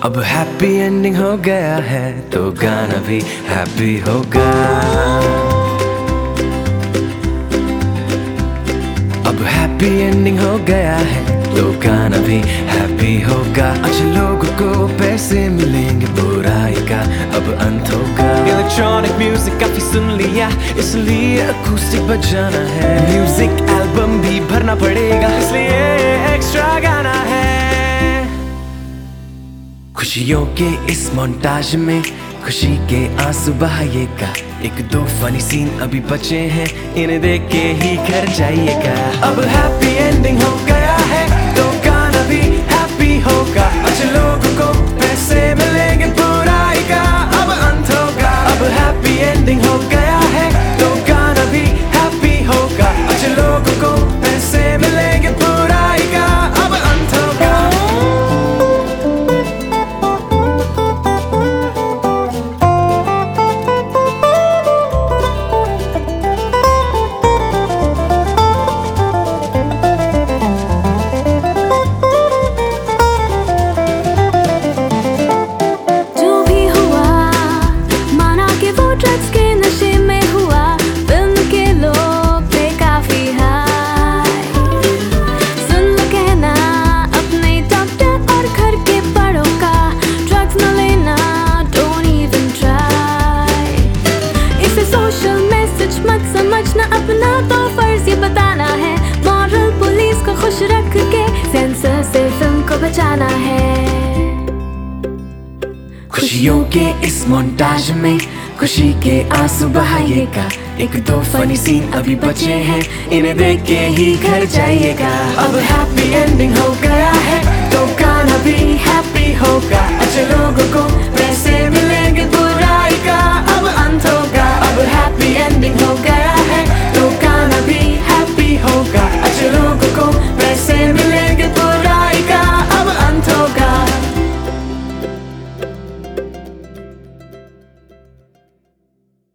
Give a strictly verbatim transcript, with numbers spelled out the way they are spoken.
अब happy ending हो गया है तो गाना भी हैप्पी होगा। अब हैप्पी एंडिंग हो गया है तो गाना भी हैप्पी होगा। आज लोगों को पैसे मिलेंगे, बुराई का अब अंत होगा। इलेक्ट्रॉनिक म्यूजिक काफी सुन लिया, इसलिए अकूस्टिक बजाना है। म्यूजिक एल्बम भी भरना पड़ेगा, इसलिए एक्स्ट्रा गाना है। खुशियों के इस मोन्टाज में खुशी के आंसू बहाइएगा। एक दो फनी सीन अभी बचे हैं, इन्हें देख के ही घर जाइएगा। अब हैप्पी एंडिंग हो गया है तो गाना भी हैप्पी होगा। आज लोगों को पैसे मिलेंगे, बुराई का अब अंत होगा। अब हैप्पी एंडिंग हो गया है तो गाना भी हैप्पी होगा। आज लोगों को पैसे मिलेंगे, बुराई का अब अंत होगा। ड्रग्स के नशे में हुआ, फिल्म के लोग थे काफी हाई। सुन लो कहना अपने डॉक्टर और घर के बड़ों का, ड्रग्स न लेना, डोंट इवन ट्राई। इसे सोशल मैसेज मत समझना, अपना तो फर्ज ये बताना है। मॉरल पुलिस को खुश रख के सेंसर से फिल्म को बचाना है। खुशियों के इस मोन्टाज में खुशी के आंसू बहाइएगा। एक दो फनी सीन अभी बचे हैं, इन्हें देख के ही घर जाइएगा। अब हैप्पी एंडिंग हो गया है तो गाना भी हैप्पी होगा। आज लोगों को